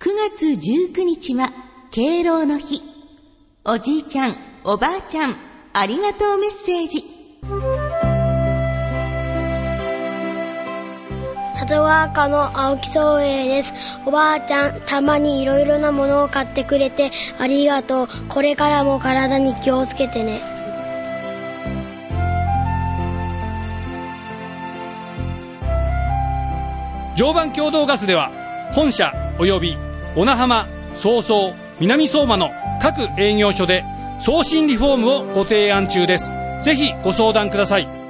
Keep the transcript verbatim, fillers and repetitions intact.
くがつじゅうくにちは敬老の日。おじいちゃん、おばあちゃん、ありがとうメッセージ。 里川家の青木宗栄です。おばあちゃん、たまにいろいろなものを買ってくれてありがとう。これからも体に気をつけてね。 常磐共同ガスでは本社及び小名浜、早々、南相馬の各営業所で送信リフォームをご提案中です。ぜひご相談ください。